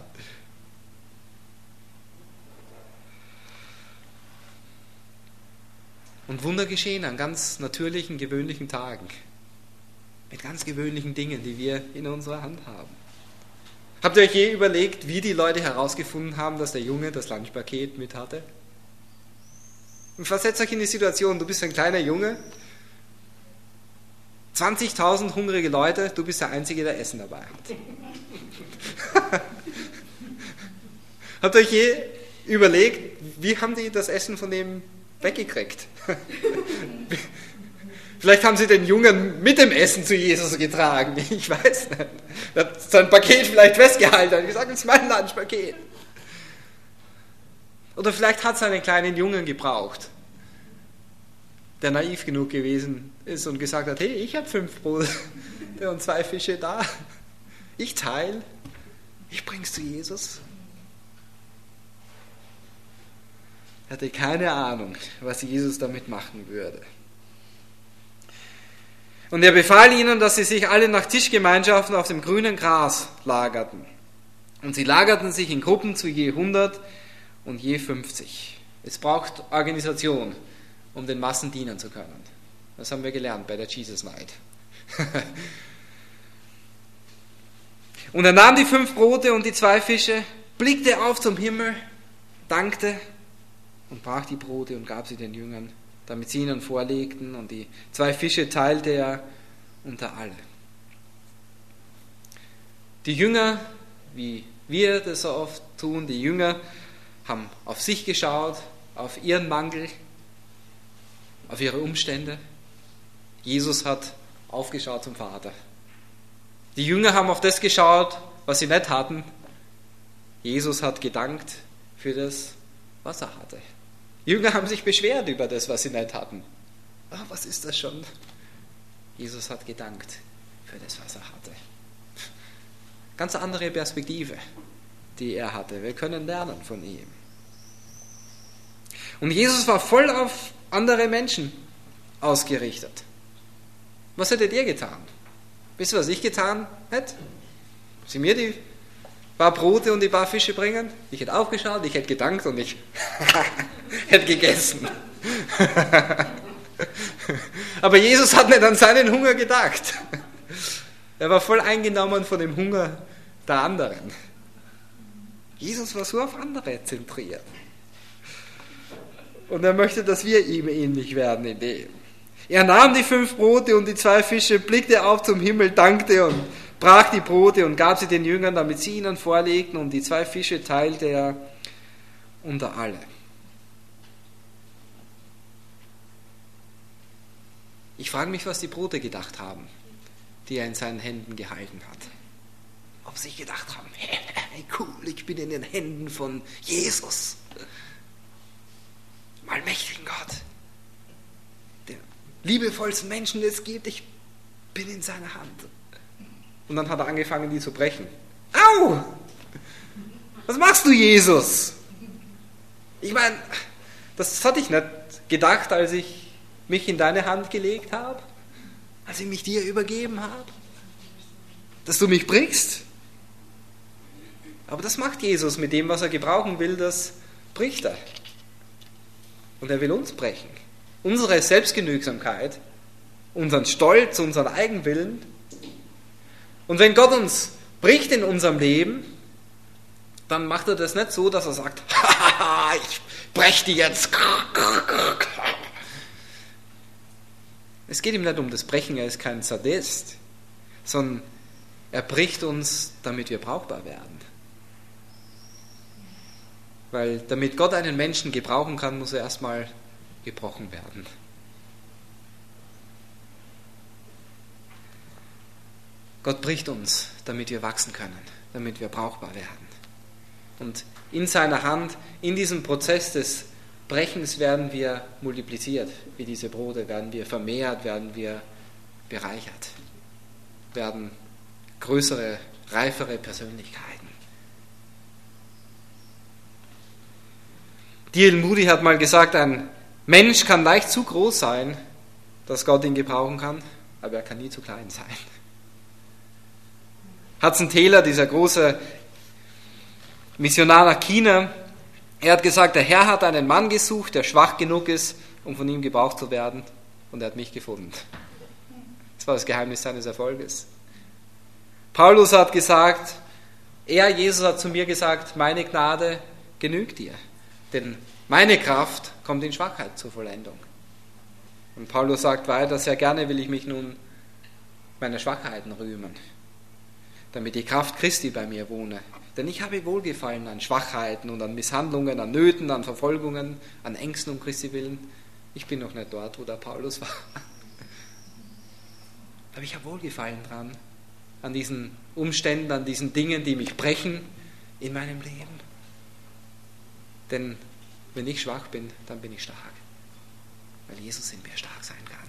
Und Wunder geschehen an ganz natürlichen, gewöhnlichen Tagen. Mit ganz gewöhnlichen Dingen, die wir in unserer Hand haben. Habt ihr euch je überlegt, wie die Leute herausgefunden haben, dass der Junge das Lunchpaket mit hatte? Und versetzt euch in die Situation, du bist ein kleiner Junge, 20.000 hungrige Leute, du bist der Einzige, der Essen dabei hat. Habt ihr euch je überlegt, wie haben die das Essen von dem weggekriegt? Vielleicht haben sie den Jungen mit dem Essen zu Jesus getragen, ich weiß nicht. Er hat sein Paket vielleicht festgehalten und gesagt: Das ist mein Lunchpaket. Oder vielleicht hat es einen kleinen Jungen gebraucht, der naiv genug gewesen ist und gesagt hat: Hey, ich habe 5 Brote und 2 Fische da. Ich teile. Ich bring's zu Jesus. Er hatte keine Ahnung, was Jesus damit machen würde. Und er befahl ihnen, dass sie sich alle nach Tischgemeinschaften auf dem grünen Gras lagerten. Und sie lagerten sich in Gruppen zu je 100 und je 50. Es braucht Organisation, um den Massen dienen zu können. Das haben wir gelernt bei der Jesus Night. Und er nahm die 5 Brote und die 2 Fische, blickte auf zum Himmel, dankte und brach die Brote und gab sie den Jüngern, damit sie ihnen vorlegten, und die 2 Fische teilte er unter alle. Die Jünger, wie wir das so oft tun, die Jünger haben auf sich geschaut, auf ihren Mangel, auf ihre Umstände. Jesus hat aufgeschaut zum Vater. Die Jünger haben auf das geschaut, was sie nicht hatten. Jesus hat gedankt für das, was er hatte. Die Jünger haben sich beschwert über das, was sie nicht hatten. Was ist das schon? Jesus hat gedankt für das, was er hatte. Ganz andere Perspektive, die er hatte. Wir können lernen von ihm. Und Jesus war voll auf andere Menschen ausgerichtet. Was hättet ihr getan? Wisst ihr, was ich getan hätte? Sie mir die paar Brote und die paar Fische bringen? Ich hätte aufgeschaut, ich hätte gedankt und ich hätte gegessen. Aber Jesus hat nicht an seinen Hunger gedacht. Er war voll eingenommen von dem Hunger der anderen. Jesus war so auf andere zentriert. Und er möchte, dass wir ihm ähnlich werden in dem. Er nahm die 5 Brote und die 2 Fische, blickte auf zum Himmel, dankte und brach die Brote und gab sie den Jüngern, damit sie ihnen vorlegten, und die 2 Fische teilte er unter alle. Ich frage mich, was die Brote gedacht haben, die er in seinen Händen gehalten hat. Ob sie gedacht haben: Hey, cool, ich bin in den Händen von Jesus, dem allmächtigen Gott, der liebevollsten Menschen, den es gibt. Ich bin in seiner Hand. Und dann hat er angefangen, die zu brechen. Au! Was machst du, Jesus? Ich meine, das hatte ich nicht gedacht, als ich mich in deine Hand gelegt habe, als ich mich dir übergeben habe, dass du mich brichst. Aber das macht Jesus mit dem, was er gebrauchen will, das bricht er. Und er will uns brechen. Unsere Selbstgenügsamkeit, unseren Stolz, unseren Eigenwillen. Und wenn Gott uns bricht in unserem Leben, dann macht er das nicht so, dass er sagt, haha, ich brech die jetzt. Es geht ihm nicht um das Brechen, er ist kein Sadist, sondern er bricht uns, damit wir brauchbar werden. Weil damit Gott einen Menschen gebrauchen kann, muss er erstmal gebrochen werden. Gott bricht uns, damit wir wachsen können, damit wir brauchbar werden. Und in seiner Hand, in diesem Prozess des Brechens werden wir multipliziert, wie diese Brote, werden wir vermehrt, werden wir bereichert, werden größere, reifere Persönlichkeiten. D.L. Moody hat mal gesagt, ein Mensch kann leicht zu groß sein, dass Gott ihn gebrauchen kann, aber er kann nie zu klein sein. Hudson Taylor, dieser große Missionar nach China, er hat gesagt, der Herr hat einen Mann gesucht, der schwach genug ist, um von ihm gebraucht zu werden, und er hat mich gefunden. Das war das Geheimnis seines Erfolges. Paulus hat gesagt, Jesus hat zu mir gesagt, meine Gnade genügt dir, denn meine Kraft kommt in Schwachheit zur Vollendung. Und Paulus sagt weiter, sehr gerne will ich mich nun meiner Schwachheiten rühmen, damit die Kraft Christi bei mir wohne. Denn ich habe Wohlgefallen an Schwachheiten und an Misshandlungen, an Nöten, an Verfolgungen, an Ängsten um Christi willen. Ich bin noch nicht dort, wo der Paulus war. Aber ich habe Wohlgefallen dran, an diesen Umständen, an diesen Dingen, die mich brechen in meinem Leben. Denn wenn ich schwach bin, dann bin ich stark. Weil Jesus in mir stark sein kann.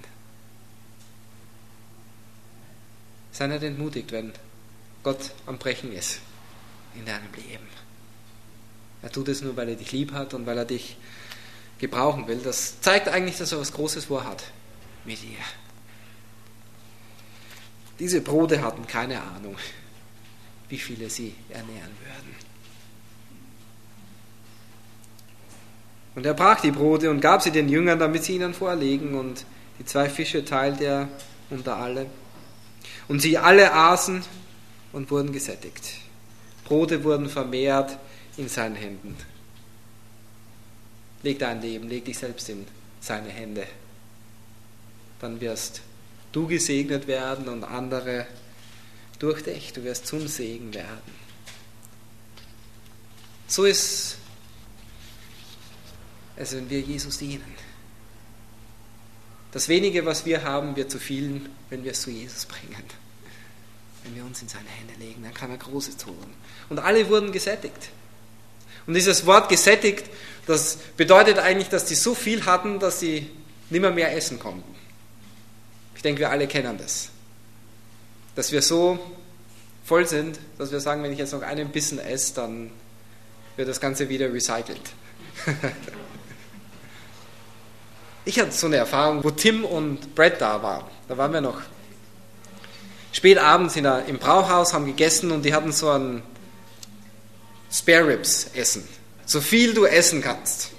Sei nicht entmutigt, wenn Gott am Brechen ist in deinem Leben. Er tut es nur, weil er dich lieb hat und weil er dich gebrauchen will. Das zeigt eigentlich, dass er was Großes vorhat mit dir. Diese Brote hatten keine Ahnung, wie viele sie ernähren würden. Und er brach die Brote und gab sie den Jüngern, damit sie ihnen vorlegen, und die 2 Fische teilte er unter alle. Und sie alle aßen und wurden gesättigt. Brote wurden vermehrt in seinen Händen. Leg dein Leben, leg dich selbst in seine Hände. Dann wirst du gesegnet werden und andere durch dich. Du wirst zum Segen werden. So ist es, wenn wir Jesus dienen. Das Wenige, was wir haben, wird zu vielen, wenn wir es zu Jesus bringen. Wenn wir uns in seine Hände legen, dann kann er Großes tun. Und alle wurden gesättigt. Und dieses Wort gesättigt, das bedeutet eigentlich, dass die so viel hatten, dass sie nicht mehr essen konnten. Ich denke, wir alle kennen das. Dass wir so voll sind, dass wir sagen, wenn ich jetzt noch einen Bissen esse, dann wird das Ganze wieder recycelt. Ich hatte so eine Erfahrung, wo Tim und Brad da waren. Da waren wir noch spät abends im Brauhaus, haben gegessen und die hatten so ein Spare Ribs essen. So viel du essen kannst.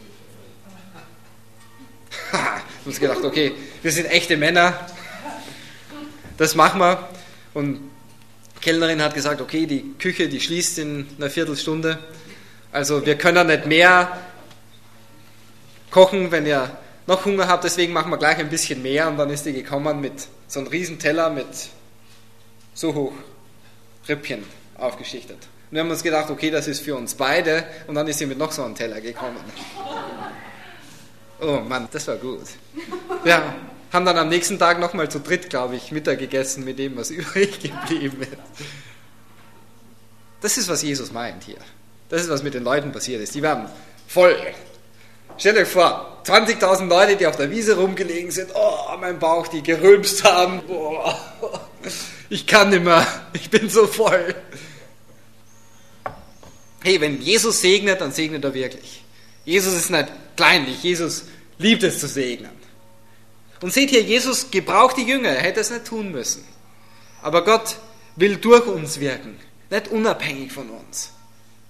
Ich habe uns gedacht, okay, wir sind echte Männer. Das machen wir. Und die Kellnerin hat gesagt, okay, die Küche, die schließt in einer Viertelstunde. Also wir können nicht mehr kochen, wenn ihr noch Hunger habt. Deswegen machen wir gleich ein bisschen mehr. Und dann ist die gekommen mit so einem riesen Teller mit so hoch Rippchen aufgeschichtet. Und wir haben uns gedacht, okay, das ist für uns beide. Und dann ist sie mit noch so einem Teller gekommen. Oh Mann, das war gut. Ja, haben dann am nächsten Tag nochmal zu dritt, glaube ich, Mittag gegessen mit dem, was übrig geblieben ist. Das ist, was Jesus meint hier. Das ist, was mit den Leuten passiert ist. Die waren voll. Stellt euch vor, 20.000 Leute, die auf der Wiese rumgelegen sind. Oh, mein Bauch, die gerülpst haben. Oh, ich kann nicht mehr. Ich bin so voll. Hey, wenn Jesus segnet, dann segnet er wirklich. Jesus ist nicht kleinlich. Jesus liebt es zu segnen. Und seht hier, Jesus gebraucht die Jünger. Er hätte es nicht tun müssen. Aber Gott will durch uns wirken. Nicht unabhängig von uns.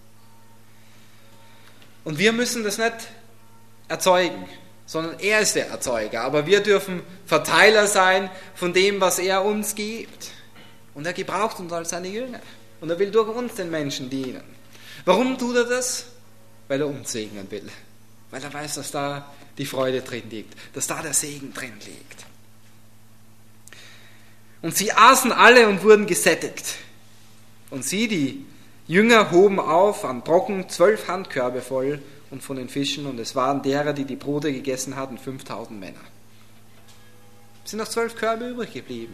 Und wir müssen das nicht erzeugen, sondern er ist der Erzeuger. Aber wir dürfen Verteiler sein von dem, was er uns gibt. Und er gebraucht uns als seine Jünger. Und er will durch uns den Menschen dienen. Warum tut er das? Weil er uns segnen will. Weil er weiß, dass da die Freude drin liegt, dass da der Segen drin liegt. Und sie aßen alle und wurden gesättigt. Und sie, die Jünger, hoben auf an Brocken 12 Handkörbe voll und von den Fischen, und es waren derer, die die Brote gegessen hatten, 5000 Männer. Es sind noch 12 Körbe übrig geblieben.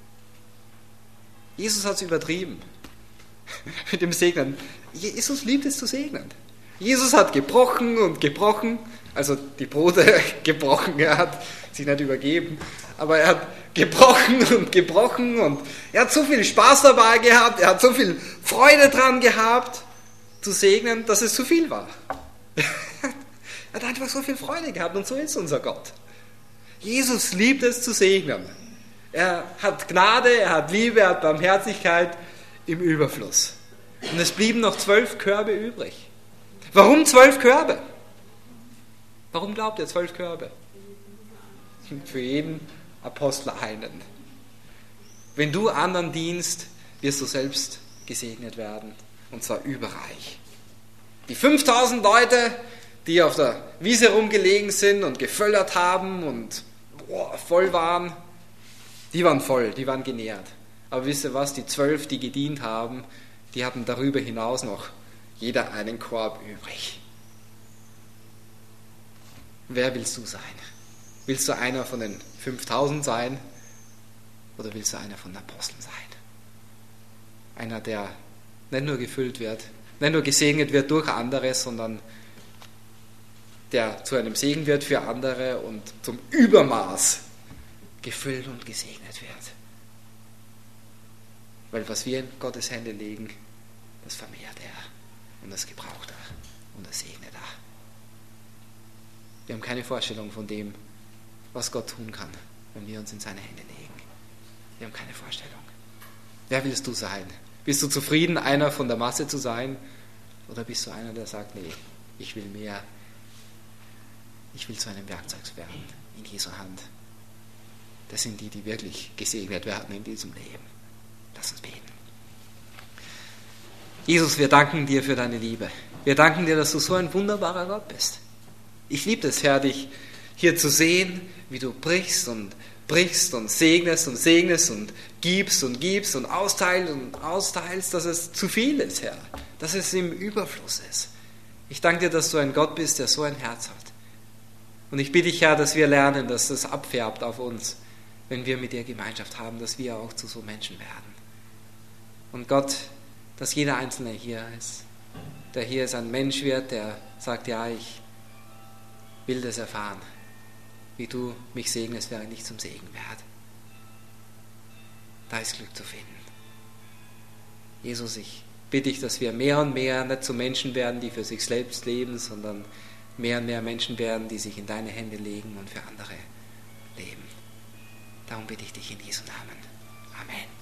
Jesus hat es übertrieben mit dem Segnen. Jesus liebt es zu segnen. Jesus hat gebrochen und gebrochen, also die Brote gebrochen, er hat sich nicht übergeben, aber er hat gebrochen und er hat so viel Spaß dabei gehabt, er hat so viel Freude dran gehabt, zu segnen, dass es zu viel war. Er hat einfach so viel Freude gehabt und so ist unser Gott. Jesus liebt es zu segnen. Er hat Gnade, er hat Liebe, er hat Barmherzigkeit im Überfluss. Und es blieben noch 12 Körbe übrig. Warum 12 Körbe? Warum glaubt ihr 12 Körbe? Für jeden Apostel einen. Wenn du anderen dienst, wirst du selbst gesegnet werden. Und zwar überreich. Die 5000 Leute, die auf der Wiese rumgelegen sind und gevöllert haben und voll waren, die waren voll, die waren genährt. Aber wisst ihr was, die 12, die gedient haben, die hatten darüber hinaus noch jeder einen Korb übrig. Wer willst du sein? Willst du einer von den 5000 sein oder willst du einer von den Aposteln sein? Einer, der nicht nur gefüllt wird, nicht nur gesegnet wird durch andere, sondern der zu einem Segen wird für andere und zum Übermaß gefüllt und gesegnet wird. Weil was wir in Gottes Hände legen, das vermehrt er und das gebraucht er und das segnet er. Wir haben keine Vorstellung von dem, was Gott tun kann, wenn wir uns in seine Hände legen. Wir haben keine Vorstellung. Wer willst du sein? Bist du zufrieden, einer von der Masse zu sein? Oder bist du einer, der sagt, nee, ich will mehr. Ich will zu einem Werkzeug werden in Jesu Hand. Das sind die, die wirklich gesegnet werden in diesem Leben. Lass uns beten. Jesus, wir danken dir für deine Liebe. Wir danken dir, dass du so ein wunderbarer Gott bist. Ich liebe es, Herr, dich hier zu sehen, wie du brichst und segnest und gibst und austeilst, dass es zu viel ist, Herr, dass es im Überfluss ist. Ich danke dir, dass du ein Gott bist, der so ein Herz hat. Und ich bitte dich, Herr, dass wir lernen, dass das abfärbt auf uns, wenn wir mit dir Gemeinschaft haben, dass wir auch zu so Menschen werden. Und Gott, dass jeder Einzelne hier ist, der hier ist, ein Mensch wird, der sagt, ja, ich will das erfahren, wie du mich segnest, während ich zum Segen werde. Da ist Glück zu finden. Jesus, ich bitte dich, dass wir mehr und mehr nicht zu Menschen werden, die für sich selbst leben, sondern mehr und mehr Menschen werden, die sich in deine Hände legen und für andere leben. Darum bitte ich dich in Jesu Namen. Amen.